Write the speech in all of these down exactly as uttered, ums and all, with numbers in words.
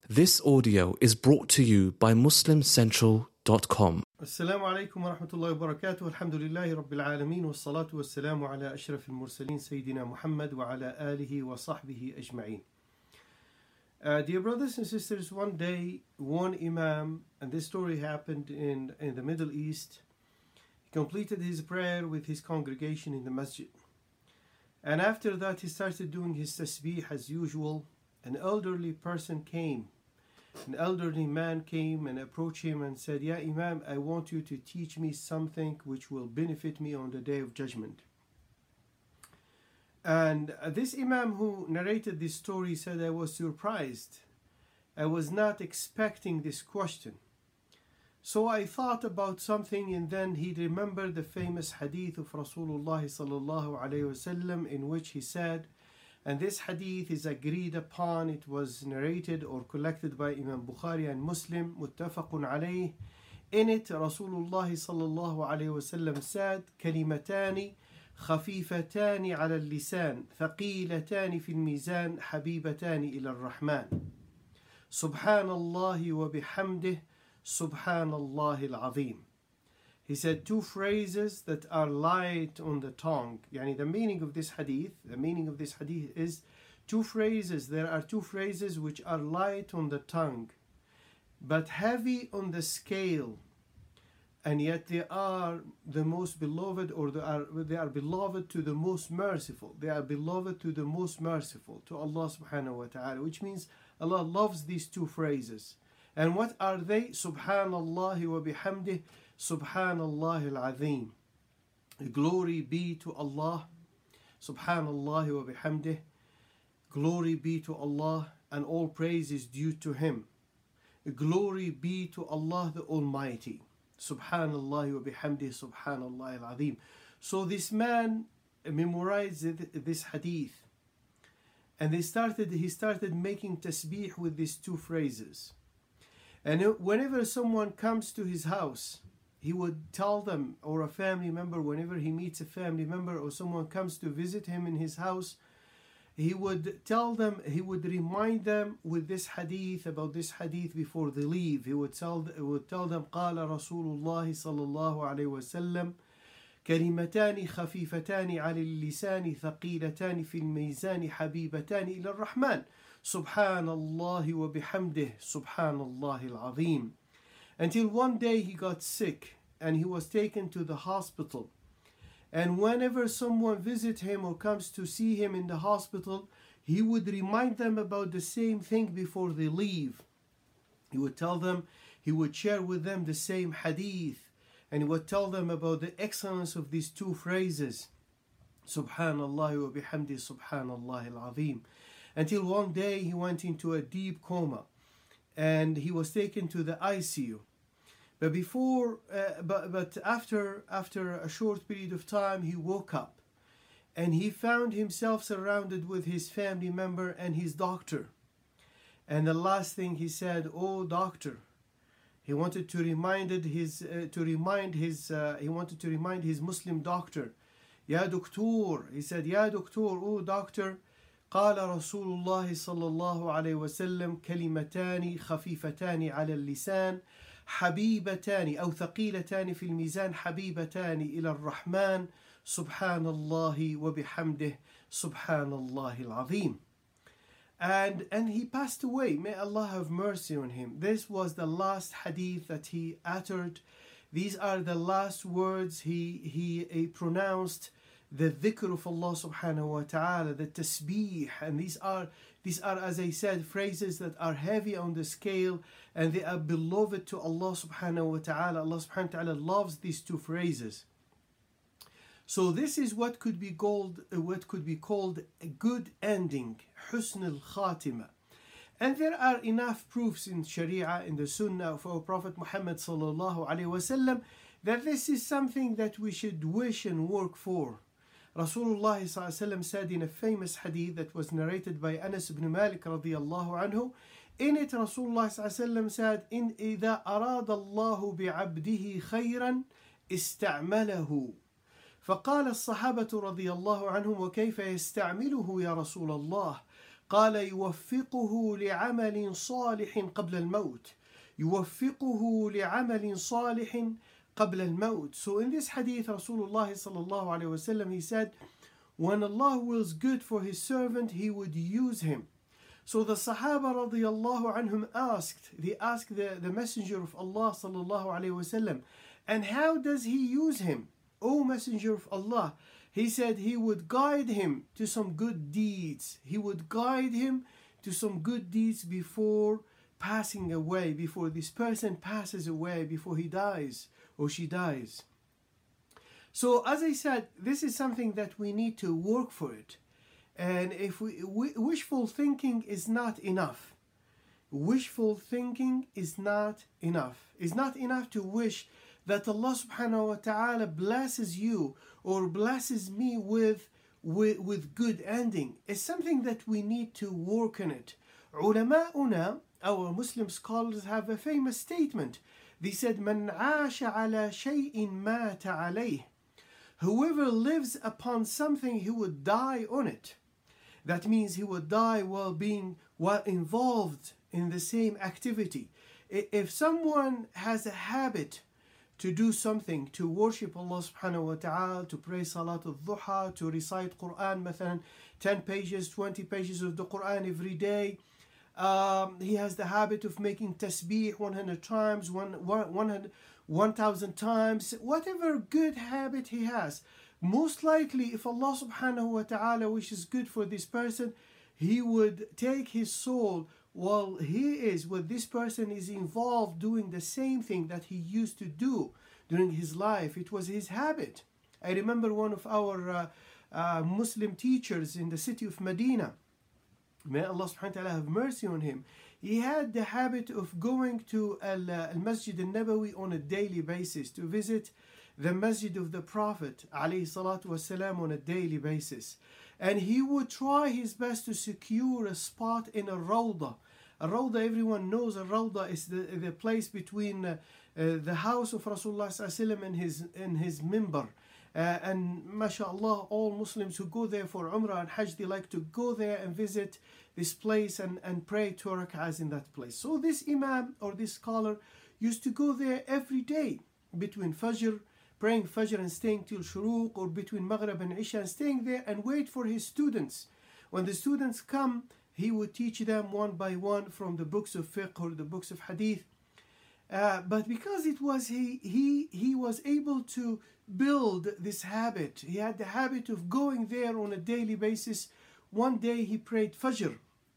This audio is brought to you by muslim central dot com. السلام عليكم ورحمة الله وبركاته. الحمد لله رب العالمين والصلاة والسلام على أشرف المرسلين سيدنا محمد وعلى آله وصحبه أجمعين. Uh, dear brothers and sisters, one day one Imam, and this story happened in, in the Middle East, he completed his prayer with his congregation in the masjid. And after that he started doing his tasbih as usual. An elderly person came. An elderly man came and approached him and said, "Ya Imam, I want you to teach me something which will benefit me on the day of judgment." And this Imam who narrated this story said, "I was surprised. I was not expecting this question. So I thought about something, and then he remembered the famous hadith of Rasulullah sallallahu alayhi wasallam in which he said, and this hadith is agreed upon, it was narrated or collected by Imam Bukhari and Muslim, muttafaqun alayh. In it, Rasulullah sallallahu alayhi wasallam said, "Kalimatani خفيفتان على اللسان ثقيلتان في الميزان حبيبتان إلى الرحمن سبحان الله وبحمده سبحان الله العظيم." He said two phrases that are light on the tongue. Yani the meaning of this hadith, the meaning of this hadith is two phrases. There are two phrases which are light on the tongue, but heavy on the scale. And yet they are the most beloved, or they are, they are beloved to the most merciful. They are beloved to the most merciful, to Allah subhanahu wa ta'ala, which means Allah loves these two phrases. And what are they? Subhanallah wa bihamdih, Subhanallah al-Azim. Glory be to Allah, Subhanallah wa bihamdih. Glory be to Allah, and all praise is due to Him. Glory be to Allah the Almighty. Subhanallah wa bihamdih, Subhanallah al-Azim. So this man memorized this hadith, and they started, he started making tasbih with these two phrases. And whenever someone comes to his house, he would tell them, or a family member, whenever he meets a family member or someone comes to visit him in his house, he would tell them, he would remind them with this hadith, about this hadith before they leave. He would tell, he would tell them, قال رسول الله صلى الله عليه وسلم كلمتان خفيفتان على اللسان ثقيلتان في الميزان حبيبتان إلى الرحمن سبحان الله وبحمده سبحان الله العظيم. Until one day he got sick and he was taken to the hospital. And whenever someone visits him or comes to see him in the hospital, he would remind them about the same thing before they leave. He would tell them, he would share with them the same hadith, and he would tell them about the excellence of these two phrases, Subhanallah wa bihamdi, Subhanallah al-Azim. Until one day he went into a deep coma and he was taken to the I C U. But before, uh, but but after after a short period of time, he woke up, and he found himself surrounded with his family member and his doctor. And the last thing he said, "Oh doctor," he wanted to reminded his uh, to remind his uh, he wanted to remind his Muslim doctor, "Ya doctor," he said, "Ya doctor, oh doctor." قال رسول الله صلى الله عليه وسلم كلمتان خفيفتان على اللسان حبيبتان أو ثقيلتان في الميزان حبيبتان إلى الرحمن سبحان الله وبحمده سبحان الله العظيم. And, and he passed away. May Allah have mercy on him. This was the last hadith that he uttered. These are the last words he, he, he pronounced. The dhikr of Allah subhanahu wa ta'ala, the tasbih, and these are, these are, as I said, phrases that are heavy on the scale, and they are beloved to Allah subhanahu wa ta'ala. Allah subhanahu wa ta'ala loves these two phrases. So this is what could be called, what could be called a good ending, husn al-khatima. And there are enough proofs in Sharia, in the Sunnah of our Prophet Muhammad sallallahu alaihi wasallam, that this is something that we should wish and work for. Rasulullah sallallahu alaihi wasallam said in a famous hadith that was narrated by Anas ibn Malik radiyallahu anhu, in it Rasulullah sallallahu alaihi wasallam said, "In إذا أراد الله بعبده خيرا استعمله." فقال الصحابة رضي الله عنهم: وكيف يستعمله يا رسول الله؟ قال يوفقه لعمل صالح قبل الموت. يوفقه لعمل صالح قبل الموت. So in this hadith, Rasulullah sallallahu alayhi wasallam, he said, when Allah wills good for his servant, he would use him. So the Sahaba radiyallahu anhum asked, they asked the, the Messenger of Allah sallallahu alayhi wasallam, and how does he use him, O Messenger of Allah? He said he would guide him to some good deeds. He would guide him to some good deeds before passing away, before this person passes away, before he dies or she dies. So as I said, this is something that we need to work for it. And if we, we wishful thinking is not enough. Wishful thinking is not enough. It's not enough to wish that Allah subhanahu wa ta'ala blesses you or blesses me with, with, with good ending. It's something that we need to work on it. Ulama'una, our Muslim scholars, have a famous statement. They said, "Man 'asha 'ala shay'in mata 'alayh." Whoever lives upon something, he would die on it. That means he would die while being while involved in the same activity. If someone has a habit to do something, to worship Allah subhanahu wa ta'ala, to pray Salat al-Duha, to recite Quran, مثلا ten pages, twenty pages of the Quran every day. Um, he has the habit of making tasbih one hundred times, one, one, one thousand times, whatever good habit he has. Most likely, if Allah subhanahu wa ta'ala wishes good for this person, he would take his soul while he is, with this person is involved doing the same thing that he used to do during his life. It was his habit. I remember one of our uh, uh, Muslim teachers in the city of Medina. May Allah subhanahu wa ta'ala have mercy on him. He had the habit of going to Al, uh, Al-Masjid Al-Nabawi on a daily basis to visit the Masjid of the Prophet alayhi salatu wasalam on a daily basis. And he would try his best to secure a spot in a Rawda. A Rawda, everyone knows a Rawda is the, the place between uh, uh, the house of Rasulullah sallallahu alaihi wasallam and his, and his mimbar. Uh, and mashallah, all Muslims who go there for Umrah and Hajj, they like to go there and visit this place and, and pray two rak'ahs in that place. So this Imam or this scholar used to go there every day between Fajr, praying Fajr and staying till Shuruq, or between Maghrib and Isha and staying there and wait for his students. When the students come, he would teach them one by one from the books of fiqh or the books of hadith. Uh, but because it was he, he, he was able to build this habit. He had the habit of going there on a daily basis. One day he prayed Fajr,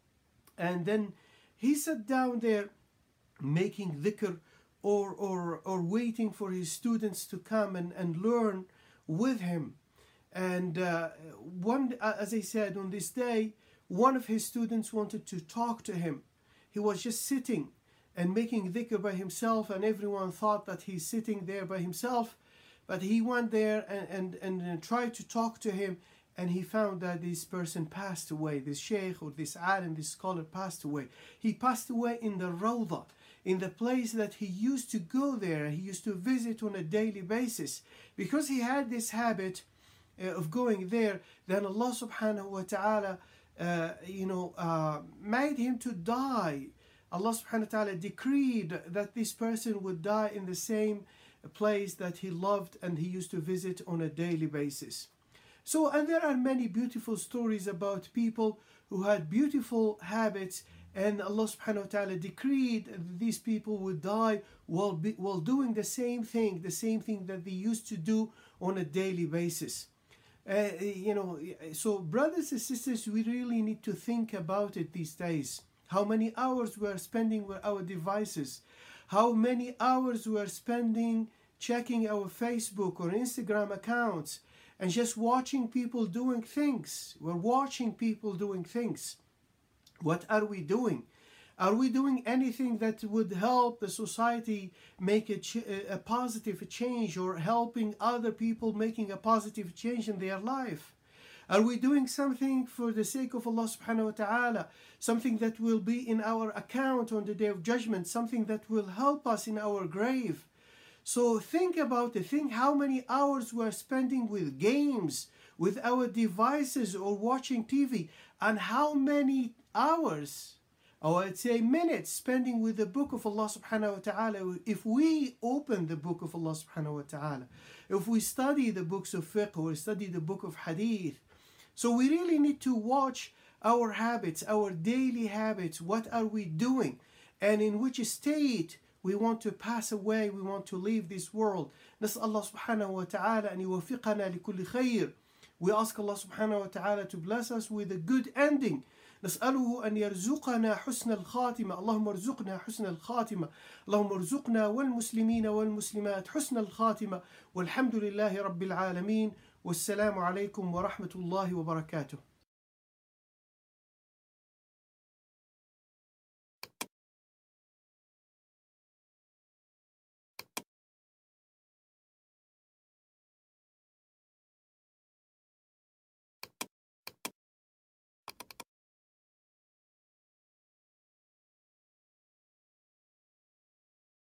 and then he sat down there making dhikr or, or, or waiting for his students to come and, and learn with him. And uh, one, as I said, on this day, one of his students wanted to talk to him. He was just sitting and making dhikr by himself, and everyone thought that he's sitting there by himself. But he went there and, and, and tried to talk to him, and he found that this person passed away. This sheikh or this alim, this scholar passed away. He passed away in the Rawda, in the place that he used to go there. He used to visit on a daily basis. Because he had this habit uh, of going there, then Allah subhanahu wa ta'ala uh, you know, uh, made him to die. Allah subhanahu wa ta'ala decreed that this person would die in the same place that he loved and he used to visit on a daily basis. So, and there are many beautiful stories about people who had beautiful habits, and Allah subhanahu wa ta'ala decreed that these people would die while, be, while doing the same thing, the same thing that they used to do on a daily basis. Uh, you know, so brothers and sisters, we really need to think about it these days. How many hours we are spending with our devices. How many hours we are spending checking our Facebook or Instagram accounts and just watching people doing things. We're watching people doing things. What are we doing? Are we doing anything that would help the society make a, ch- a positive change, or helping other people making a positive change in their life? Are we doing something for the sake of Allah subhanahu wa ta'ala? Something that will be in our account on the Day of Judgment, something that will help us in our grave. So think about it. Think how many hours we're spending with games, with our devices or watching T V, and how many hours, or I'd say minutes, spending with the book of Allah subhanahu wa ta'ala. If we open the book of Allah subhanahu wa ta'ala, if we study the books of fiqh or study the book of hadith, so we really need to watch our habits, our daily habits. What are we doing? And in which state we want to pass away, we want to leave this world. نسأل الله سبحانه وتعالى أن يوفقنا لكل خير. We ask Allah subhanahu wa ta'ala to bless us with a good ending. نسأله أن يرزقنا حسن الخاتمة. اللهم ارزقنا حسن الخاتمة. اللهم ارزقنا والمسلمين والمسلمات حسن الخاتمة. والحمد لله رب العالمين. والسلام عليكم ورحمة الله وبركاته.